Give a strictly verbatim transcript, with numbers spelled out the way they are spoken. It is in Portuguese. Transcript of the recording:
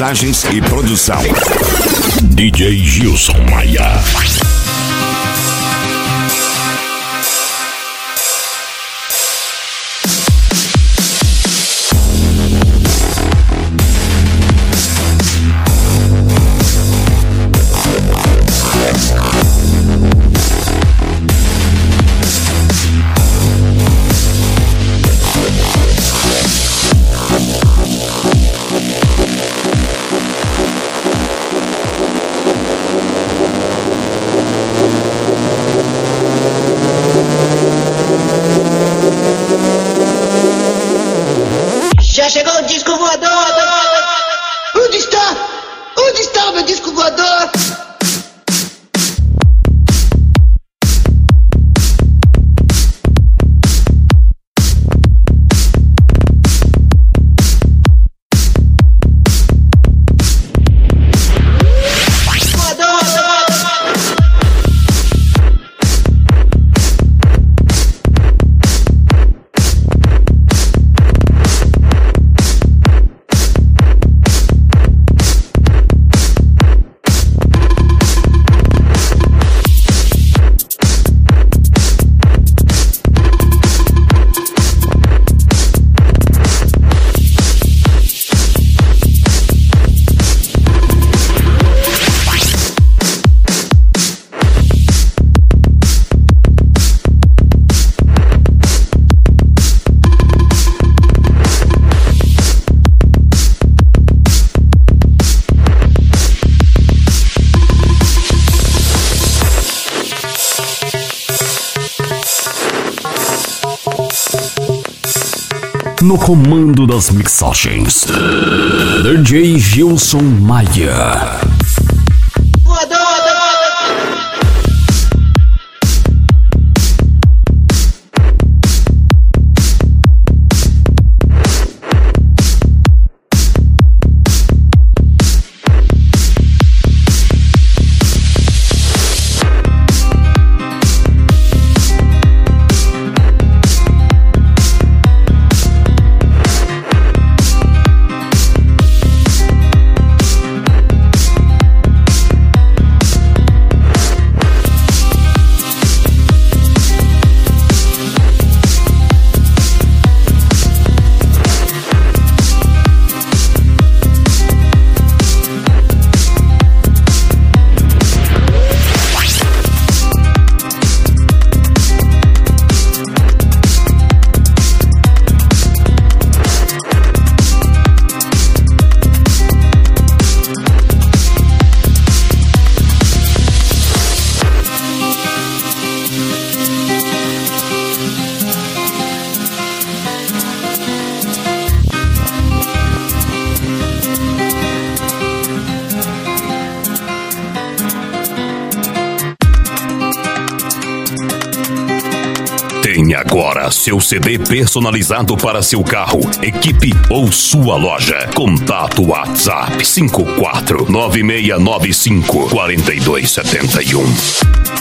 mixagens e produção. D J Gilson Maia. Já chegou o disco voador! Onde está? Onde está o meu disco voador? No comando das mixagens, D J Gilson Maia. Tem agora seu C D personalizado para seu carro, equipe ou sua loja. Contato WhatsApp cinco quatro nove seis nove cinco quatro dois sete um.